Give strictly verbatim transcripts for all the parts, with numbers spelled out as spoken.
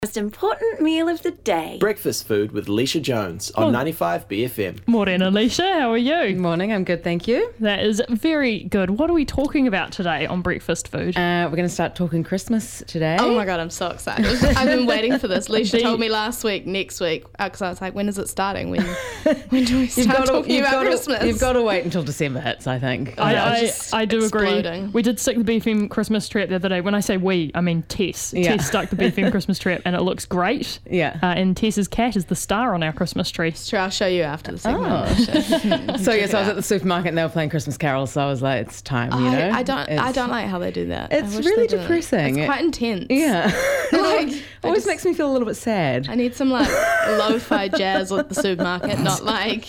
Most important meal of the day. Breakfast food with Leisha Jones on Oh. ninety-five B F M. Morning, Alicia. How are you? Morning, I'm good, thank you. That is very good. What are we talking about today on breakfast food? Uh, we're going to start talking Christmas today. Oh my god, I'm so excited. I've been waiting for this. Leisha The- told me last week, next week, because I was like, when is it starting? When when do we You've start got, to, talking you've, about got Christmas? to, you've got to wait until December hits, I think. I, Yeah, I, just I do exploding. agree. We did stick the B F M Christmas tree up the other day. When I say we, I mean Tess. Yeah. Tess stuck the B F M Christmas tree up and it looks great. Yeah. Uh, and Tess's cat is the star on our Christmas tree. It's true, I'll show you after the segment. Oh. Leisha. So yes, Check I it was at out. the supermarket and they were playing Christmas carols, so I was like, it's time, you know. I, I don't. I It's- don't like how they do that. I It's wish really they didn't. depressing. It's quite intense. Yeah. Like, It I always just- makes me feel a little bit sad. I need some like lo-fi jazz at the supermarket, not like.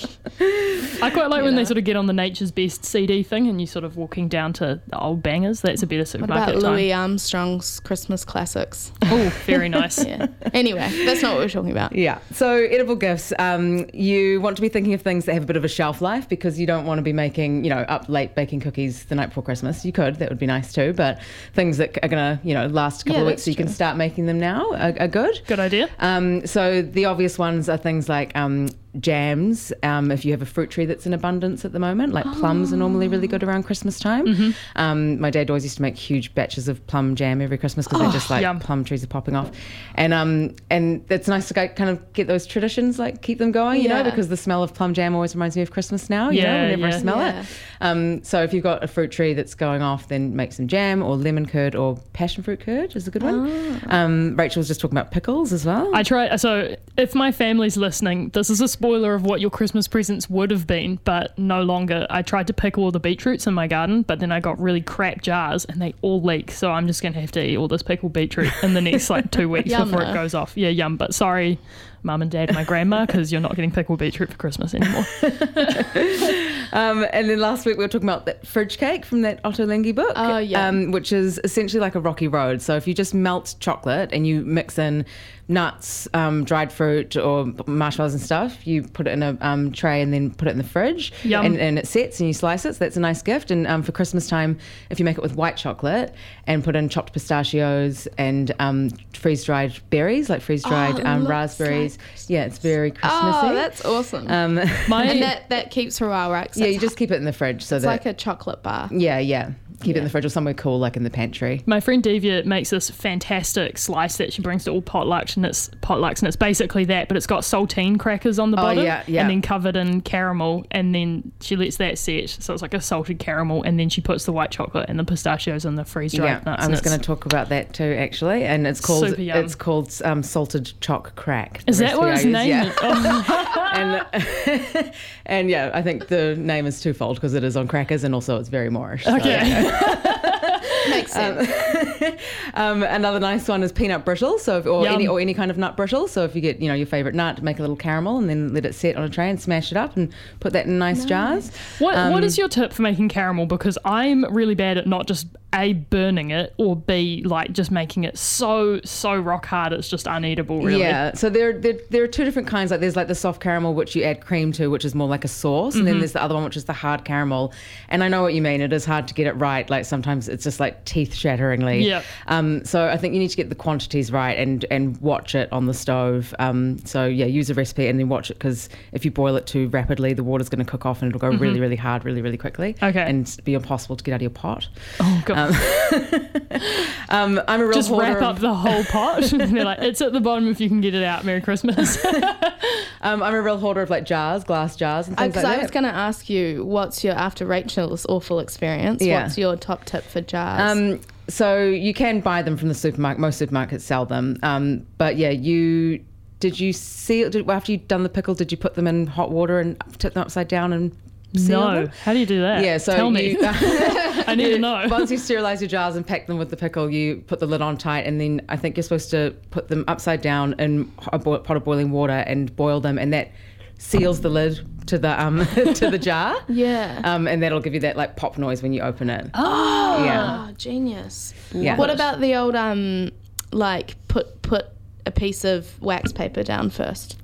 I quite like when Yeah. they sort of get on the Nature's Best C D thing and you sort of walking down to the old bangers. That's a better What supermarket about time. Louis Armstrong's Christmas classics? Oh, very nice. Yeah. Anyway, that's not what we're talking about. Yeah. So edible gifts, um, you want to be thinking of things that have a bit of a shelf life because you don't want to be making, you know, up late baking cookies the night before Christmas. You could, that would be nice too. But things that are going to, you know, last a couple Yeah, of weeks that's so you can true. start making them now are, are good. Good idea. Um, so the obvious ones are things like um, jams. Um, if you have a fruit tree that's in abundance at the moment, like plums are normally really good around Christmas time. Mm-hmm. Um, my dad always used to make huge batches of plum jam every Christmas because they're just like yum. plum trees are popping off, and um, and it's nice to go, kind of get those traditions, like keep them going, you know, Yeah. because the smell of plum jam always reminds me of Christmas now. You Yeah, know, whenever yeah. I smell Yeah. it. Um, so if you've got a fruit tree that's going off, then make some jam or lemon curd or passion fruit curd is a good one. Um, Rachel was just talking about pickles as well. I try. So, if my family's listening, this is a spoiler of what your Christmas presents would have been, but no longer. I tried to pickle all the beetroots in my garden, but then I got really crap jars and they all leak. So I'm just going to have to eat all this pickled beetroot in the next like two weeks Yum, before it though. goes off. Yeah, yum. But sorry, mum and dad, my grandma, because you're not getting pickled beetroot for Christmas anymore. Um, and then last week we were talking about that fridge cake from that Otto Lengi book, Oh, yeah. um, which is essentially like a rocky road. So if you just melt chocolate and you mix in nuts, um, dried fruit or marshmallows and stuff, you put it in a um, tray and then put it in the fridge Yum. and, and it sets and you slice it. So that's a nice gift. And um, for Christmas time, if you make it with white chocolate and put in chopped pistachios and um, freeze-dried berries, like freeze-dried Oh, it um, looks raspberries. like Yeah, it's very Christmassy. Oh, that's awesome. um, My and that, that keeps for a while, right? 'Cause yeah, it's you just keep it in the fridge so It's that like a chocolate bar. yeah, yeah. Keep it in Yeah. the fridge or somewhere cool, like in the pantry. My friend Devia makes this fantastic slice that she brings to all potlucks, and it's potlucks, and it's basically that, but it's got saltine crackers on the Oh, bottom, yeah, yeah. and then covered in caramel, and then she lets that set, so it's like a salted caramel, and then she puts the white chocolate and the pistachios and the freeze dried Yeah, nuts. I and was it's- going to talk about that too, actually, and it's called Super yum. it's called um, salted choc crack. Is The that what recipe his I use, name yeah. is? Oh, and and yeah, I think the name is twofold because it is on crackers and also it's very Moorish. so, okay. yeah. Makes sense. Um, another nice one is peanut brittle, so if, or Yum. any or any kind of nut brittle. So if you get you know your favourite nut, make a little caramel and then let it set on a tray and smash it up and put that in nice, jars. What Um, What is your tip for making caramel? Because I'm really bad at not just A, burning it, or B, like just making it so, so rock hard it's just uneatable, really. Yeah, so there, there there are two different kinds. Like there's like the soft caramel, which you add cream to, which is more like a sauce, and then there's the other one, which is the hard caramel. And I know what you mean. It is hard to get it right. Like sometimes it's just like teeth shatteringly. Yep. Um. So I think you need to get the quantities right and and watch it on the stove. Um. So yeah, use a recipe and then watch it because if you boil it too rapidly, the water's going to cook off and it'll go really really hard really really quickly. Okay. And be impossible to get out of your pot. Oh, God. Um. I'm a real just hoarder wrap of- up the whole pot. And they're like, it's at the bottom if you can get it out. Merry Christmas. Um. I'm a real hoarder of like jars, glass jars, and things Because like I that. was going to ask you, what's your, after Rachel's awful experience, Yeah. what's your top tip for jars? Um, so you can buy them from the supermarket. Most supermarkets sell them. Um, but yeah, you did you seal? Did, after you'd done the pickle, did you put them in hot water and tip them upside down and seal no. them? How do you do that? Yeah. So Tell me. you, I need to know. Once you sterilize your jars and pack them with the pickle, you put the lid on tight, and then I think you're supposed to put them upside down in a bo- pot of boiling water and boil them, and that seals the lid to the um to the jar. yeah. Um, and that'll give you that like pop noise when you open it. oh, yeah. genius. Yeah. What about the old, um, like, put put a piece of wax paper down first?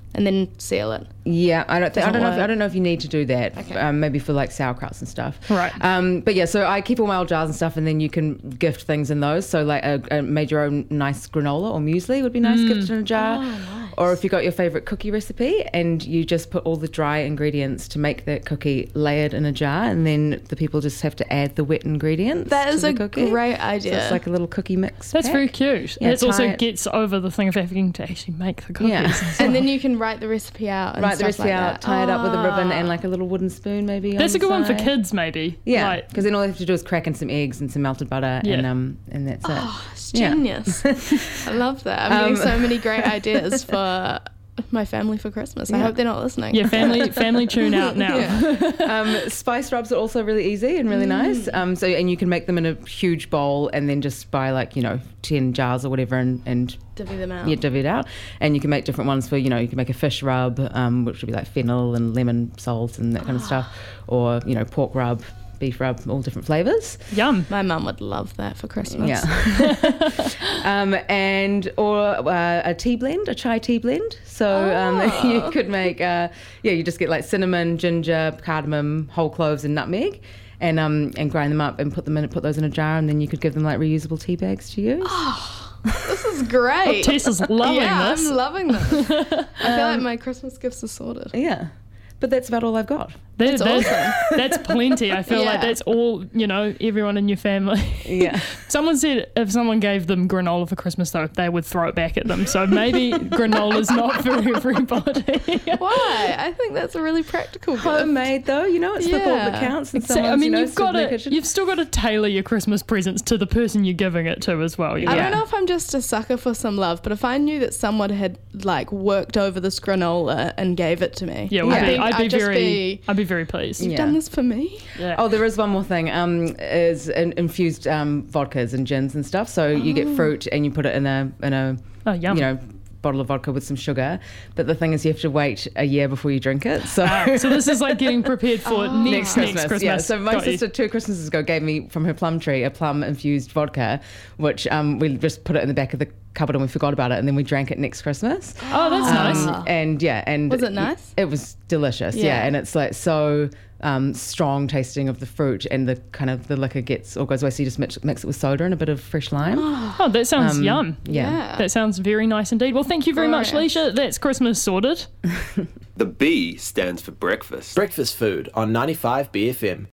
and then seal it. Yeah, I don't think I Doesn't don't know. If, work. I don't know if you need to do that. Okay. Um, maybe for like sauerkrauts and stuff. Right. Um, but yeah, so I keep all my old jars and stuff, and then you can gift things in those. So like a, a made your own nice granola or muesli would be nice gifted in a jar. Oh, nice. Or if you got your favorite cookie recipe and you just put all the dry ingredients to make that cookie layered in a jar, and then the people just have to add the wet ingredients. That is to a the cookie. great So idea. it's like a little cookie mix. That's pack. very cute. Yeah, it also tie it- gets over the thing of having to actually make the cookies. Yeah. and stuff. And then you can write the recipe out. And Write the stuff recipe like out, that. tie it up with a ribbon Ah. and like a little wooden spoon maybe. That's on a good the one for side. kids, maybe. Yeah, Like, because then all they have to do is crack in some eggs and some melted butter, Yeah. and um, and that's it. Oh, it's Yeah. genius. I love that. I'm Um, getting so many great ideas for my family for Christmas. I Yeah. hope they're not listening. yeah, family family tune out now. Yeah. um, spice rubs are also really easy and really nice. Um, so and you can make them in a huge bowl and then just buy like you know ten jars or whatever and and Divvy them out. you divvy it out. And you can make different ones for you know you can make a fish rub, um, which would be like fennel and lemon salt and that kind of stuff, or you know pork rub, beef rub, all different flavors. Yum. My mum would love that for Christmas. Yeah. um, and or uh, a tea blend, a chai tea blend. So um, you could make, uh, yeah, you just get like cinnamon, ginger, cardamom, whole cloves, and nutmeg, and um, and grind them up and put them in, put those in a jar, and then you could give them like reusable tea bags to use. This is great. Tess is loving yeah, this. I'm loving this. I feel like my Christmas gifts are sorted. Yeah, but that's about all I've got. That- That's that- that's plenty. I feel like Yeah. that's all, you know, everyone in your family. Yeah. Someone said if someone gave them granola for Christmas, though, they would throw it back at them. So maybe granola's not for everybody. Why? I think that's a really practical gift. Homemade though, you know, it's the thought that Yeah. counts. And So, someone's, I mean, you know, you've got stood in their to, kitchen. you've still got to tailor your Christmas presents to the person you're giving it to as well. You I know? don't know if I'm just a sucker for some love, but if I knew that someone had like worked over this granola and gave it to me, Yeah, well, I I'd be, think I'd be I'd just very, be, I'd be very pleased. you've Yeah. done this for me. Yeah. Oh, there is one more thing. Um, is in, infused um, vodkas and gins and stuff. So you get fruit and you put it in a in a Oh, yum. you know bottle of vodka with some sugar. But the thing is, you have to wait a year before you drink it. So. Ah, so this is like getting prepared for Oh. next, Next next Christmas, Christmas. yeah. So my Got you. sister two Christmases ago gave me from her plum tree a plum infused vodka, which um, we just put it in the back of the cupboard and we forgot about it, and then we drank it next Christmas. Oh, that's nice. Um, and yeah, and Was it nice? It was delicious. Yeah, Yeah. and it's like so um, strong tasting of the fruit, and the kind of the liquor gets all goes away. So you just mix, mix it with soda and a bit of fresh lime. Oh, that sounds Um, yum. Yeah. That sounds very nice indeed. Well, thank you very much, Glorious. Leisha. That's Christmas sorted. The B stands for breakfast. Breakfast food on ninety-five B F M.